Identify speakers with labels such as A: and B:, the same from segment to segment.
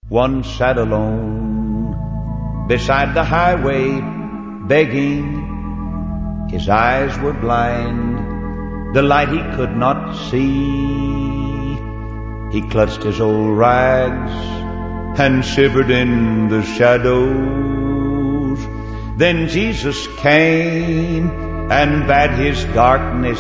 A: One sat alone beside the highway, begging. His eyes were blind, the light he could not see. He clutched his old rags and shivered in the shadows. Then Jesus came and bade his darkness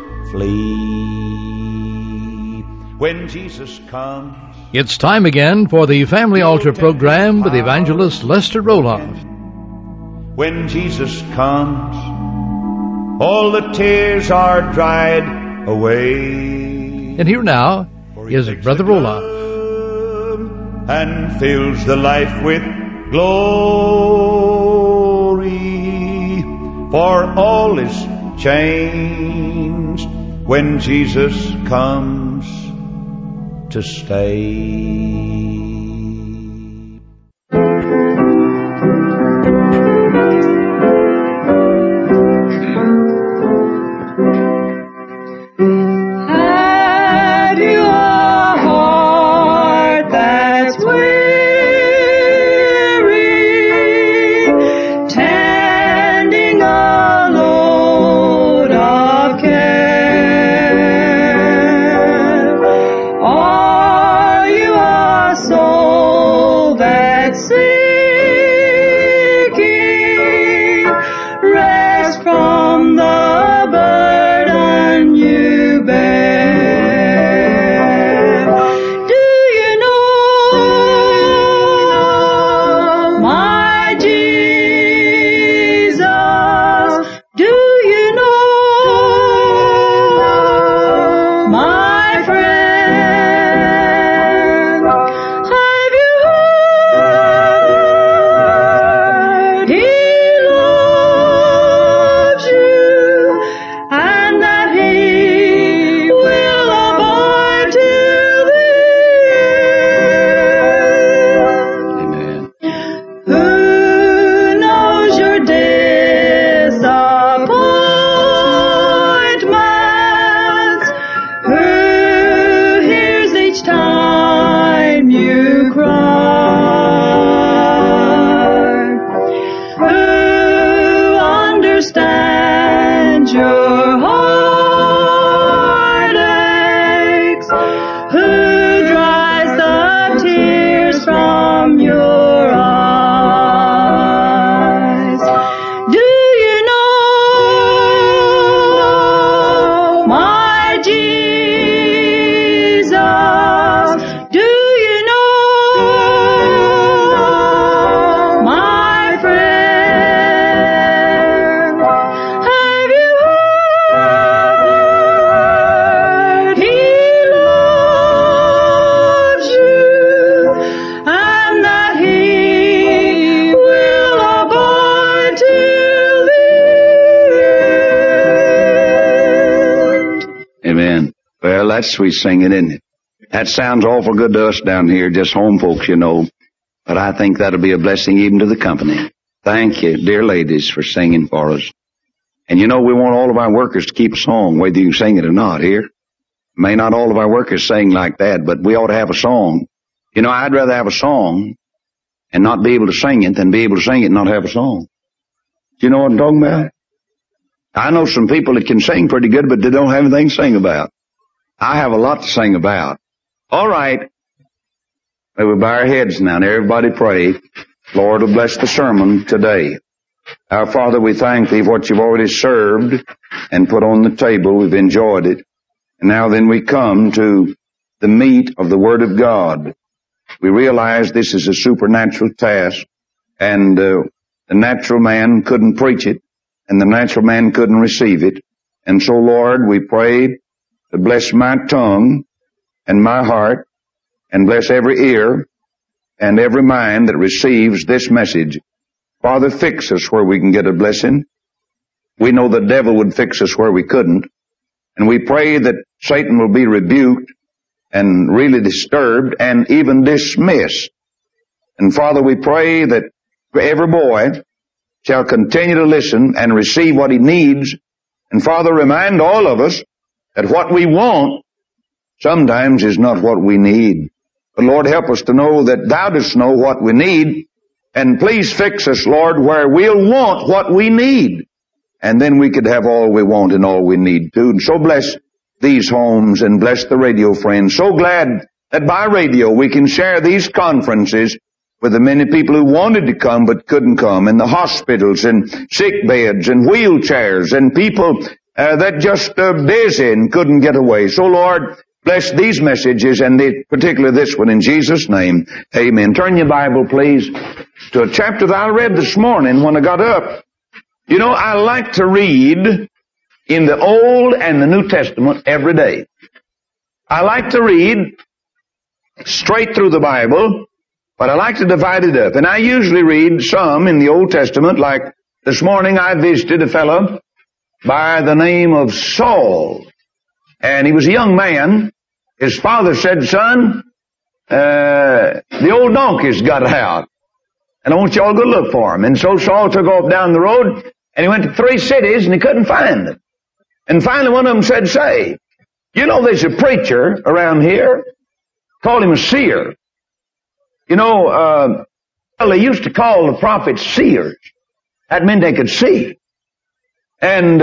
A: flee. When Jesus comes,
B: it's time again for the Family Altar program with evangelist Lester Roloff.
A: When Jesus comes, all the tears are dried away.
B: And here now is Brother Roloff.
A: And fills the life with glory, for all is changed when Jesus comes to stay.
C: That's sweet singing, isn't it? That sounds awful good to us down here, just home folks, you know. But I think that'll be a blessing even to the company. Thank you, dear ladies, for singing for us. And you know, we want all of our workers to keep a song, whether you can sing it or not here. May not all of our workers sing like that, but we ought to have a song. You know, I'd rather have a song and not be able to sing it than be able to sing it and not have a song. Do you know what I'm talking about? I know some people that can sing pretty good, but they don't have anything to sing about. I have a lot to sing about. All right. May we bow our heads now and everybody pray. Lord will bless the sermon today. Our Father, we thank Thee for what You've already served and put on the table. We've enjoyed it. And now then we come to the meat of the Word of God. We realize this is a supernatural task, and the natural man couldn't preach it, and the natural man couldn't receive it. And so, Lord, we pray to bless my tongue and my heart, and bless every ear and every mind that receives this message. Father, fix us where we can get a blessing. We know the devil would fix us where we couldn't. And we pray that Satan will be rebuked and really disturbed and even dismissed. And Father, we pray that every boy shall continue to listen and receive what he needs. And Father, remind all of us that what we want sometimes is not what we need. But Lord, help us to know that Thou dost know what we need. And please fix us, Lord, where we'll want what we need. And then we could have all we want and all we need too. And so bless these homes and bless the radio friends. So glad that by radio we can share these conferences with the many people who wanted to come but couldn't come, and the hospitals and sick beds and wheelchairs and people that just busy and couldn't get away. So Lord, bless these messages and particularly this one in Jesus' name. Amen. Turn your Bible, please, to a chapter that I read this morning when I got up. You know, I like to read in the Old and the New Testament every day. I like to read straight through the Bible, but I like to divide it up. And I usually read some in the Old Testament, like this morning I visited a fellow by the name of Saul. And he was a young man. His father said, son, the old donkey's got out. And I want you all to go look for him. And so Saul took off down the road, and he went to 3 cities, and he couldn't find them. And finally one of them said, say, you know there's a preacher around here, called him a seer. You know, they used to call the prophets seers. That meant they could see. And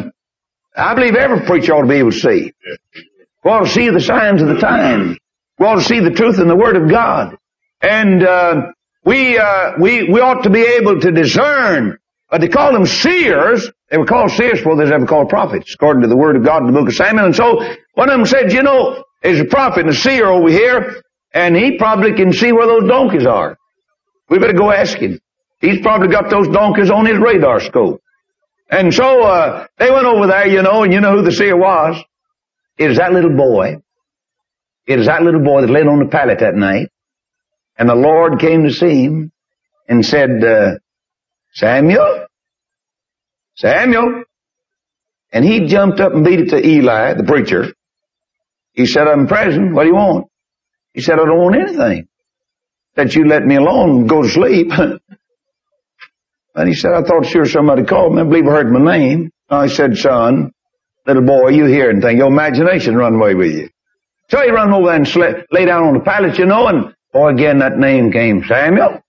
C: I believe every preacher ought to be able to see. We ought to see the signs of the times. We ought to see the truth in the Word of God. And we ought to be able to discern. They call them seers. They were called seers before they was ever called prophets, according to the Word of God in the book of Samuel. And so one of them said, you know, there's a prophet and a seer over here, and he probably can see where those donkeys are. We better go ask him. He's probably got those donkeys on his radar scope. And so they went over there, you know, and you know who the seer was? It was that little boy. It was that little boy that laid on the pallet that night. And the Lord came to see him and said, Samuel? Samuel? And he jumped up and beat it to Eli, the preacher. He said, I'm present. What do you want? He said, I don't want anything. That you let me alone and go to sleep. And he said, I thought sure somebody called me. I believe I heard my name. I said, son, little boy, you hear anything? Your imagination run away with you. So he run over there and lay down on the pallet, you know, and boy, again that name came, Samuel.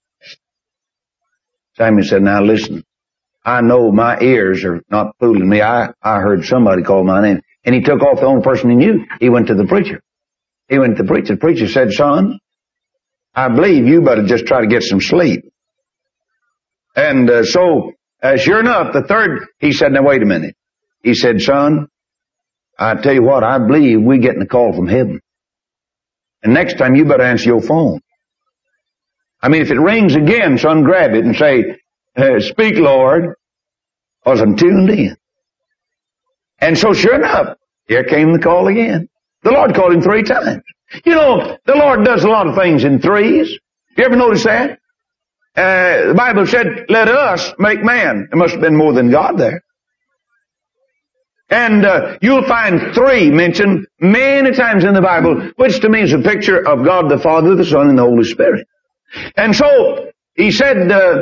C: Samuel said, now listen, I know my ears are not fooling me. I heard somebody call my name. And he took off the only person he knew. He went to the preacher. He went to the preacher. The preacher said, son, I believe you better just try to get some sleep. And so, sure enough, the third, he said, now wait a minute. He said, son, I tell you what, I believe we're getting a call from heaven. And next time you better answer your phone. I mean, if it rings again, son, grab it and say, speak, Lord, because I'm tuned in. And so sure enough, here came the call again. The Lord called him 3 times. You know, the Lord does a lot of things in threes. You ever notice that? The Bible said, let us make man. There must have been more than God there. And you'll find 3 mentioned many times in the Bible, which to me is a picture of God the Father, the Son, and the Holy Spirit. And so he said,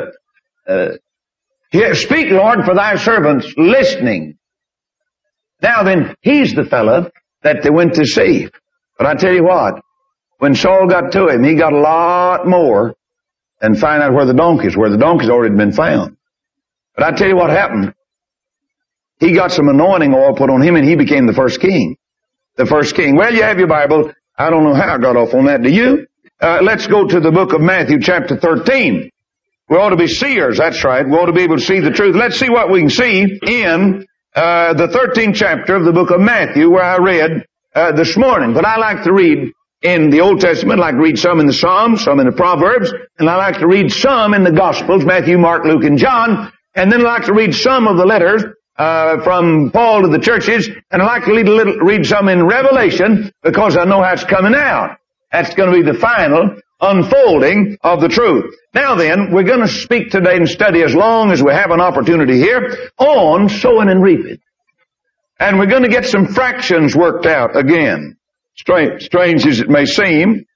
C: speak, Lord, for thy servants listening. Now then, he's the fella that they went to see. But I tell you what, when Saul got to him, he got a lot more than find out where the donkeys were. The donkeys already been found. But I tell you what happened. He got some anointing oil put on him and he became the first king. The first king. Well, you have your Bible. I don't know how I got off on that. Do you? Let's go to the book of Matthew chapter 13. We ought to be seers. That's right. We ought to be able to see the truth. Let's see what we can see in the 13th chapter of the book of Matthew, where I read this morning. But I like to read in the Old Testament. I like to read some in the Psalms, some in the Proverbs, and I like to read some in the Gospels, Matthew, Mark, Luke, and John. And then I like to read some of the letters from Paul to the churches, and I like to read some in Revelation because I know how it's coming out. That's going to be the final unfolding of the truth. Now then, we're going to speak today and study as long as we have an opportunity here on sowing and reaping. And we're going to get some fractions worked out again. Strange as it may seem,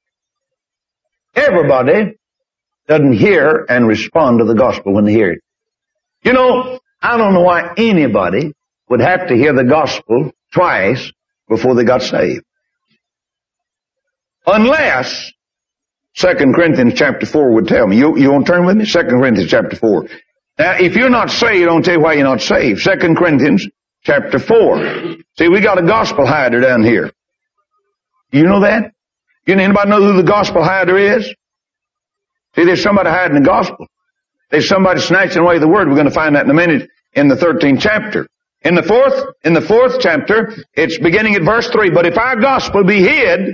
C: everybody doesn't hear and respond to the gospel when they hear it. You know, I don't know why anybody would have to hear the gospel twice before they got saved. Unless 2 Corinthians chapter 4 would tell me. You want to turn with me? 2 Corinthians chapter 4. Now, if you're not saved, I'll tell you why you're not saved. 2 Corinthians chapter 4. See, we got a gospel hider down here. You know that? Anybody know who the gospel hider is? See, there's somebody hiding the gospel. There's somebody snatching away the word. We're going to find that in a minute in the 13th chapter. In the fourth chapter, it's beginning at verse 3. But if our gospel be hid,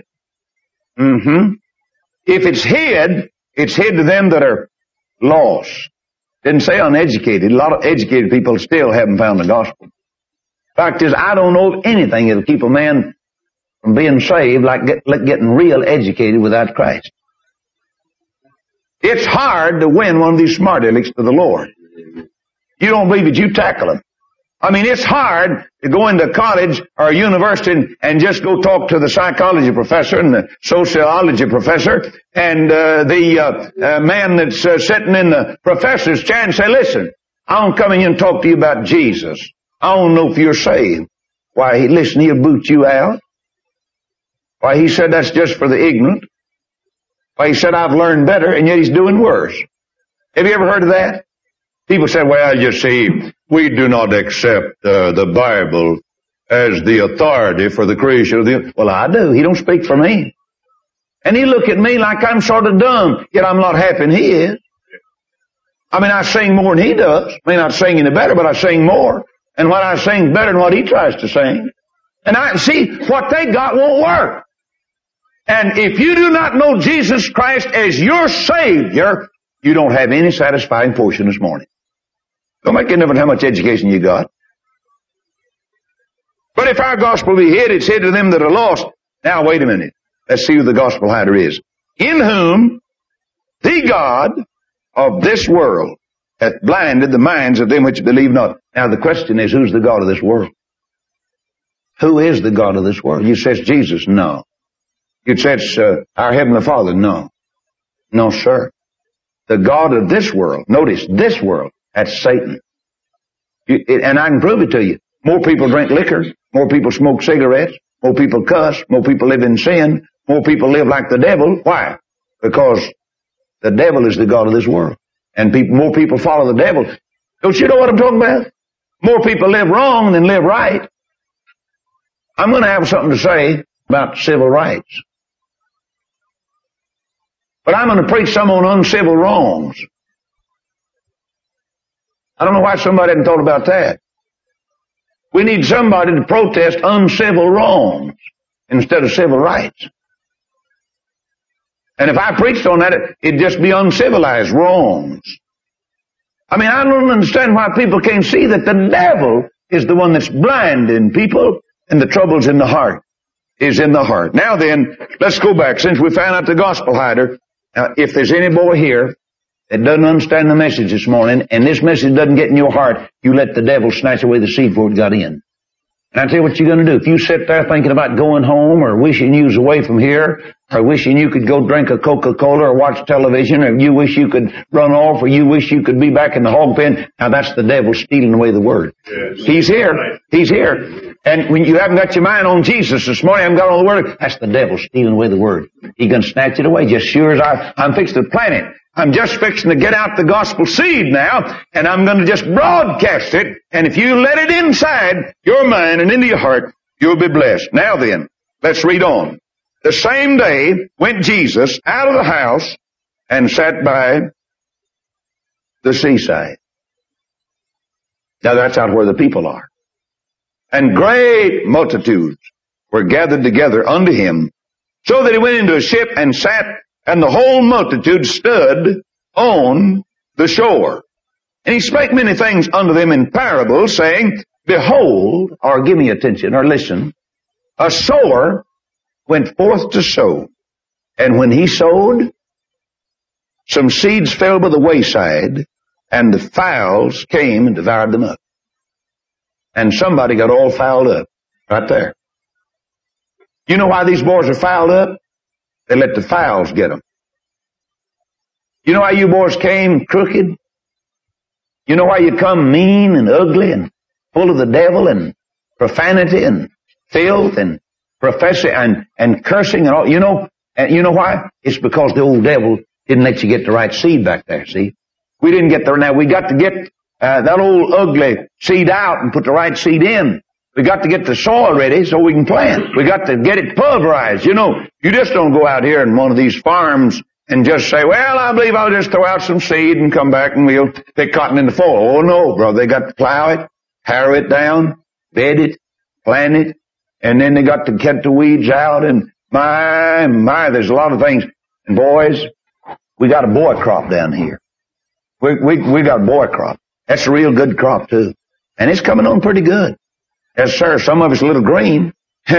C: if it's hid to them that are lost. Didn't say uneducated. A lot of educated people still haven't found the gospel. Fact is, I don't know of anything that'll keep a man from being saved like getting real educated without Christ. It's hard to win one of these smart alecks to the Lord. You don't believe it, you tackle them. I mean, it's hard to go into college or university and just go talk to the psychology professor and the sociology professor and the man that's sitting in the professor's chair and say, listen, I want to come in here and talk to you about Jesus. I want to know if you're saved. Why, listen, he'll boot you out. Why, he said that's just for the ignorant. Why, he said I've learned better, and yet he's doing worse. Have you ever heard of that? People say, well, you see, we do not accept the Bible as the authority for the creation of the... Well, I do. He don't speak for me. And he look at me like I'm sort of dumb, yet I'm a lot happier than he is. I mean, I sing more than he does. I mean, I sing any better, but I sing more. And what I sing is better than what he tries to sing. And I see what they got won't work. And if you do not know Jesus Christ as your Savior, you don't have any satisfying portion this morning. Don't make any difference how much education you got. But if our gospel be hid, it's hid to them that are lost. Now, wait a minute. Let's see who the gospel hider is. In whom the God of this world hath blinded the minds of them which believe not. Now, the question is, who's the God of this world? Who is the God of this world? You say it's Jesus? No. You say it's our Heavenly Father? No. No, sir. The God of this world, notice, this world, that's Satan. And I can prove it to you. More people drink liquor, more people smoke cigarettes, more people cuss, more people live in sin, more people live like the devil. Why? Because the devil is the God of this world. And more people follow the devil. Don't you know what I'm talking about? More people live wrong than live right. I'm going to have something to say about civil rights. But I'm going to preach some on uncivil wrongs. I don't know why somebody hadn't thought about that. We need somebody to protest uncivil wrongs instead of civil rights. And if I preached on that, it'd just be uncivilized wrongs. I mean, I don't understand why people can't see that the devil is the one that's blinding people, and the trouble's in the heart, is in the heart. Now then, let's go back. Since we found out the gospel hider, now, if there's any boy here that doesn't understand the message this morning, and this message doesn't get in your heart, you let the devil snatch away the seed before it got in. And I tell you what you're going to do. If you sit there thinking about going home, or wishing you was away from here, or wishing you could go drink a Coca-Cola or watch television, or you wish you could run off, or you wish you could be back in the hog pen, now that's the devil stealing away the word. Yes. He's here. He's here. And when you haven't got your mind on Jesus this morning, haven't got on the word, that's the devil stealing away the word. He's going to snatch it away just sure as I'm fixing to plant it. I'm just fixing to get out the gospel seed now, and I'm going to just broadcast it. And if you let it inside your mind and into your heart, you'll be blessed. Now then, let's read on. The same day went Jesus out of the house and sat by the seaside. Now that's out where the people are. And great multitudes were gathered together unto him, so that he went into a ship and sat, and the whole multitude stood on the shore. And he spake many things unto them in parables, saying, Behold, or give me attention, or listen, a sower went forth to sow. And when he sowed, some seeds fell by the wayside, and the fowls came and devoured them up. And somebody got all fouled up right there. You know why these boys are fouled up? They let the fowls get them. You know why you boys came crooked? You know why you come mean and ugly and full of the devil and profanity and filth and professing and cursing and all? You know And you know why? It's because the old devil didn't let you get the right seed back there, see? We didn't get there. Now we got to get that old ugly seed out and put the right seed in. We got to get the soil ready so we can plant. We got to get it pulverized. You know, you just don't go out here in one of these farms and just say, well, I believe I'll just throw out some seed and come back and we'll pick cotton in the fall. Oh no, brother. They got to plow it, harrow it down, bed it, plant it, and then they got to get the weeds out, and my, there's a lot of things. And boys, we got a boy crop down here. We got a boy crop. That's a real good crop too. And it's coming on pretty good. Yes, sir. Some of it's a little green,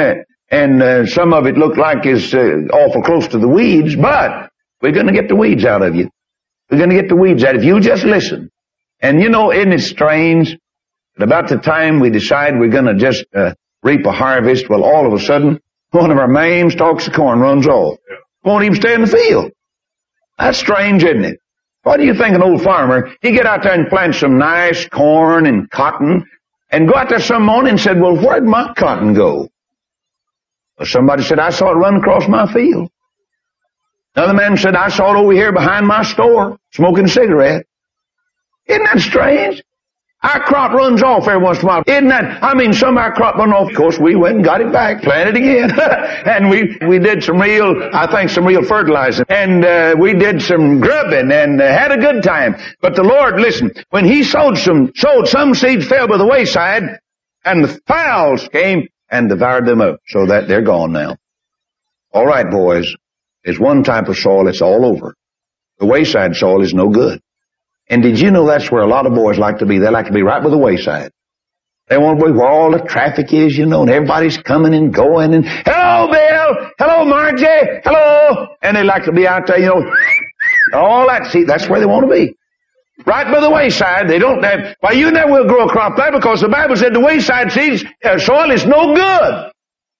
C: and some of it looked like it's awful close to the weeds, but we're going to get the weeds out of you. We're going to get the weeds out if you just listen. And you know, isn't it strange that about the time we decide we're going to just reap a harvest, well, all of a sudden, one of our main stalks of corn runs off. Won't even stay in the field. That's strange, isn't it? What do you think an old farmer, he get out there and plant some nice corn and cotton, and go out there some morning and said, well, where'd my cotton go? Well, somebody said, I saw it run across my field. Another man said, I saw it over here behind my store, smoking a cigarette. Isn't that strange? Our crop runs off every once in a while. Isn't that, some of our crop run off. Of course, we went and got it back, planted again. And we did some real fertilizing. And we did some grubbing and had a good time. But the Lord, listen, when He sowed some seeds fell by the wayside, and the fowls came and devoured them up, so that they're gone now. All right, boys. There's one type of soil that's all over. The wayside soil is no good. And did you know that's where a lot of boys like to be? They like to be right by the wayside. They want to be where all the traffic is, and everybody's coming and going, and hello, Bill! Hello, Margie! Hello! And they like to be out there, all that. See, that's where they want to be. Right by the wayside. They don't have, you never will grow a crop there because the Bible said the wayside soil is no good.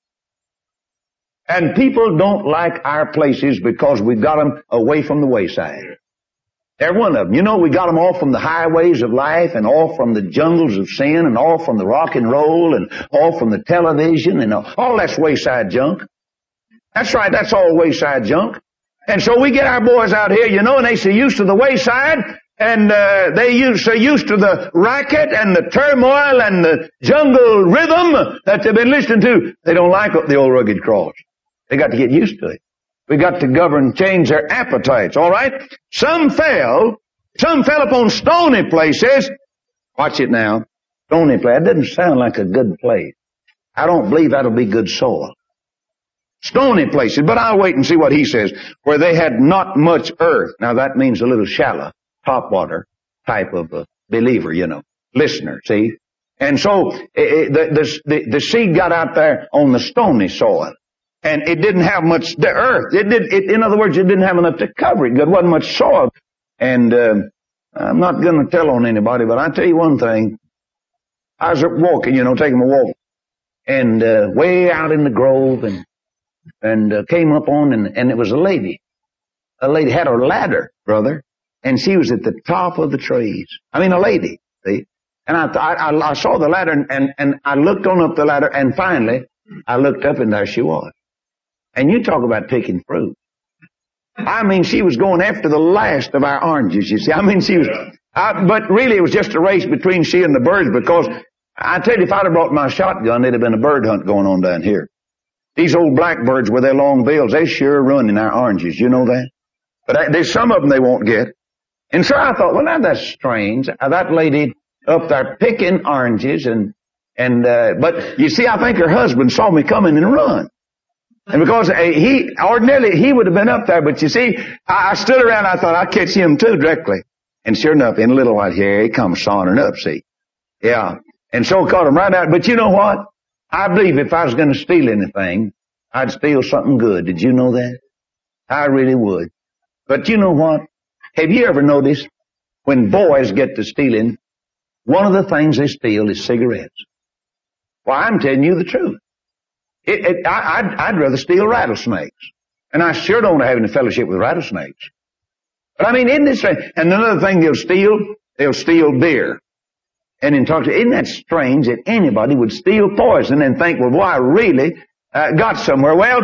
C: And people don't like our places because we've got them away from the wayside. Every one of them. We got them all from the highways of life, and all from the jungles of sin, and all from the rock and roll, and all from the television, and all that's wayside junk. That's right, that's all wayside junk. And so we get our boys out here, and they so used to the wayside, and they're so used to the racket and the turmoil and the jungle rhythm that they've been listening to. They don't like the old rugged cross. They got to get used to it. We got to change their appetites, all right? Some fell upon stony places. Watch it now. Stony place. That doesn't sound like a good place. I don't believe that'll be good soil. Stony places, but I'll wait and see what he says. Where they had not much earth. Now that means a little shallow, topwater type of a believer, listener, see? And so the seed got out there on the stony soil. And it didn't have much, the earth, in other words, it didn't have enough to cover it. There wasn't much soil. And, I'm not going to tell on anybody, but I'll tell you one thing. I was walking, taking a walk. And, way out in the grove and came up on, and it was a lady. A lady had a ladder, brother. And she was at the top of the trees. A lady, see? And I saw the ladder and I looked on up the ladder, and finally I looked up and there she was. And you talk about picking fruit. She was going after the last of our oranges, you see. She was, but really it was just a race between she and the birds, because I tell you, if I'd have brought my shotgun, there'd have been a bird hunt going on down here. These old blackbirds with their long bills, they sure running our oranges, you know that? But there's some of them they won't get. And so I thought, well, now that's strange. That lady up there picking oranges but you see, I think her husband saw me coming and run. And because ordinarily he would have been up there, but you see, I stood around, I thought I'd catch him too directly. And sure enough, in a little while here he comes sauntering up, see. Yeah. And so caught him right out. But you know what? I believe if I was going to steal anything, I'd steal something good. Did you know that? I really would. But you know what? Have you ever noticed when boys get to stealing, one of the things they steal is cigarettes? Well, I'm telling you the truth. I'd rather steal rattlesnakes. And I sure don't want to have any fellowship with rattlesnakes. But isn't this strange? And another thing they'll steal beer. And isn't that strange that anybody would steal poison and think, well, boy, I really got somewhere. Well,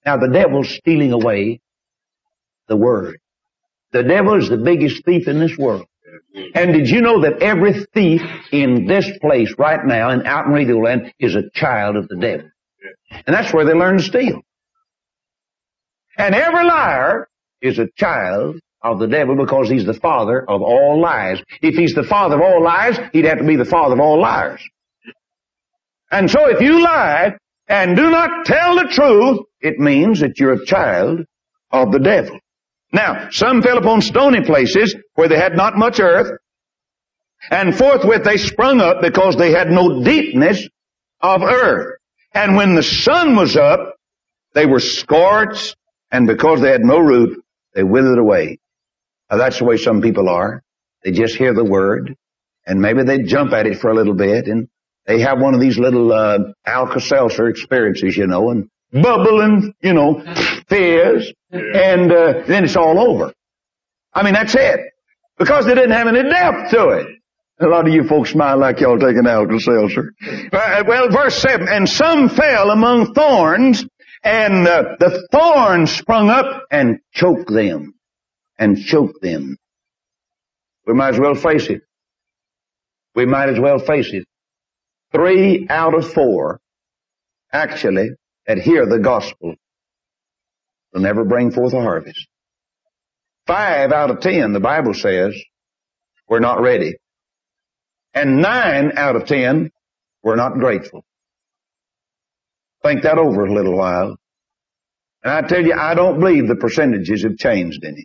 C: Now the devil's stealing away the Word. The devil is the biggest thief in this world. And did you know that every thief in this place right now and out in Radio Land is a child of the devil? And that's where they learn to steal. And every liar is a child of the devil because he's the father of all lies. If he's the father of all lies, he'd have to be the father of all liars. And so if you lie and do not tell the truth, it means that you're a child of the devil. Now, some fell upon stony places where they had not much earth, and forthwith they sprung up because they had no deepness of earth. And when the sun was up, they were scorched, and because they had no root, they withered away. Now, that's the way some people are. They just hear the Word, and maybe they jump at it for a little bit, and they have one of these little Alka-Seltzer experiences, you know, and bubble and, you know, fizz, and then it's all over. I mean, that's it. Because they didn't have any depth to it. A lot of you folks smile like y'all taking Alka-Seltzer. Well, verse 7, and some fell among thorns, and the thorns sprung up and choked them. And choked them. We might as well face it. We might as well face it. 3 out of 4 actually that hear the gospel will never bring forth a harvest. 5 out of 10, the Bible says, we're not ready. And 9 out of 10 were not grateful. Think that over a little while. And I tell you, I don't believe the percentages have changed any.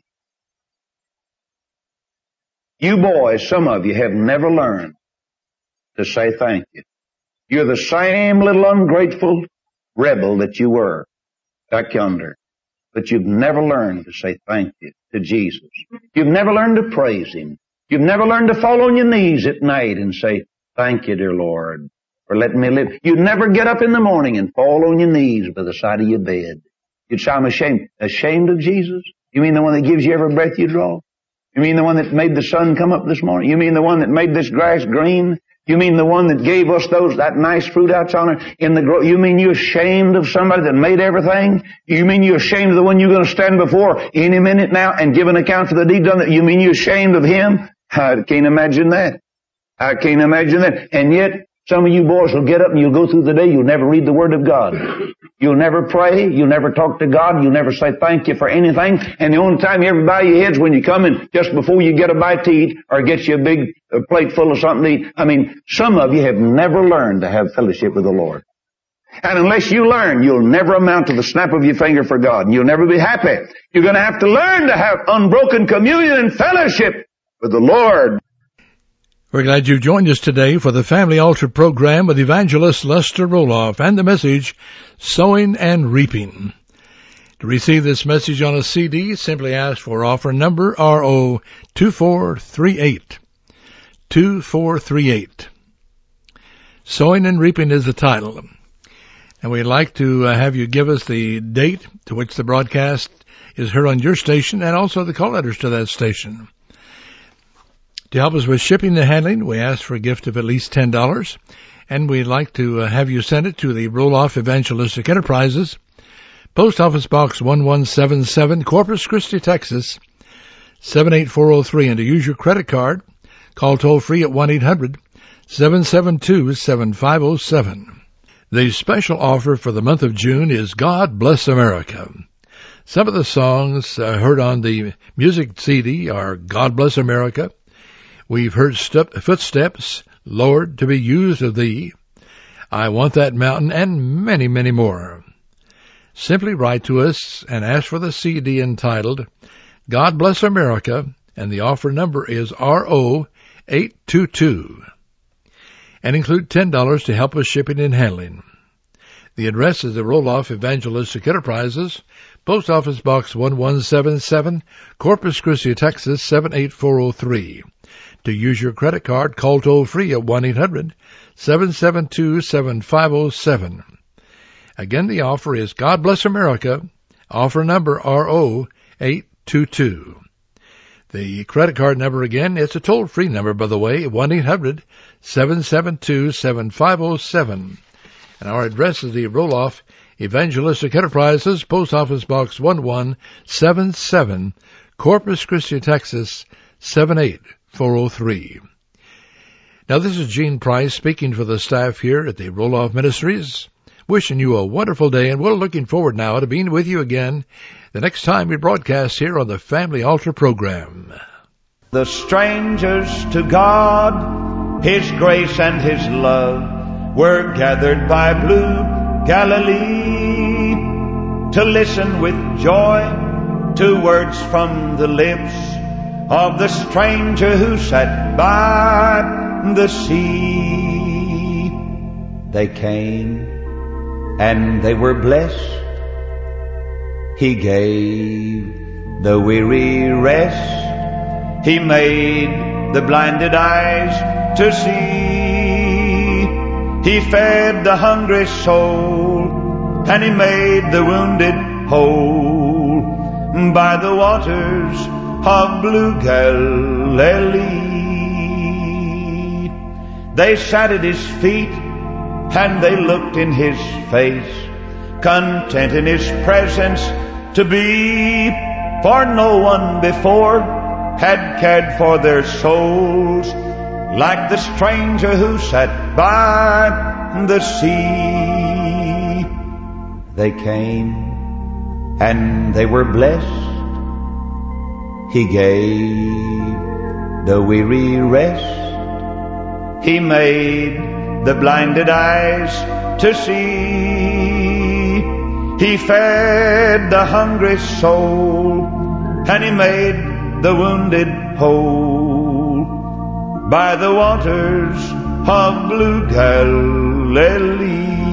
C: You boys, some of you have never learned to say thank you. You're the same little ungrateful rebel that you were back yonder. But you've never learned to say thank you to Jesus. You've never learned to praise Him. You've never learned to fall on your knees at night and say, thank you, dear Lord, for letting me live. You'd never get up in the morning and fall on your knees by the side of your bed. You'd say, I'm ashamed. Ashamed of Jesus? You mean the one that gives you every breath you draw? You mean the one that made the sun come up this morning? You mean the one that made this grass green? You mean the one that gave us that nice fruit outside in the grove? You mean you're ashamed of somebody that made everything? You mean you're ashamed of the one you're going to stand before any minute now and give an account for the deed done? You mean you're ashamed of Him? I can't imagine that. I can't imagine that. And yet, some of you boys will get up and you'll go through the day, you'll never read the Word of God. You'll never pray, you'll never talk to God, you'll never say thank you for anything, and the only time you ever bow your heads when you come in just before you get a bite to eat or get you a big plate full of something to eat. I mean, some of you have never learned to have fellowship with the Lord. And unless you learn, you'll never amount to the snap of your finger for God, and you'll never be happy. You're going to have to learn to have unbroken communion and fellowship with the Lord.
B: We're glad you joined us today for the Family Altar program with Evangelist Lester Roloff and the message, Sowing and Reaping. To receive this message on a CD, simply ask for offer number RO 2438. 2438. Sowing and Reaping is the title. And we'd like to have you give us the date to which the broadcast is heard on your station and also the call letters to that station. To help us with shipping and handling, we ask for a gift of at least $10, and we'd like to have you send it to the Roloff Evangelistic Enterprises, Post Office Box 1177, Corpus Christi, Texas, 78403, and to use your credit card, call toll-free at 1-800-772-7507. The special offer for the month of June is God Bless America. Some of the songs heard on the music CD are God Bless America, We've heard Footsteps, Lord, to be used of Thee, I Want That Mountain, and many, many more. Simply write to us and ask for the CD entitled God Bless America, and the offer number is RO 822, and include $10 to help us shipping and handling. The address is the Roloff Evangelistic Enterprises, Post Office Box 1177, Corpus Christi, Texas 78403. To use your credit card, call toll-free at 1-800-772-7507. Again, the offer is God Bless America, offer number RO 822. The credit card number again, it's a toll-free number, by the way, 1-800-772-7507. And our address is the Roloff Evangelistic Enterprises, Post Office Box 1177, Corpus Christi, Texas 78403. Now this is Gene Price speaking for the staff here at the Roloff Ministries, wishing you a wonderful day, and we're looking forward now to being with you again the next time we broadcast here on the Family Altar program.
A: The strangers to God, His grace and His love, were gathered by blue Galilee to listen with joy to words from the lips of the stranger who sat by the sea. They came and they were blessed. He gave the weary rest. He made the blinded eyes to see. He fed the hungry soul, and He made the wounded whole by the waters of blue Galilee. They sat at His feet, and they looked in His face, content in His presence to be, for no one before had cared for their souls like the stranger who sat by the sea. They came and they were blessed. He gave the weary rest. He made the blinded eyes to see. He fed the hungry soul, and He made the wounded whole by the waters of blue Galilee.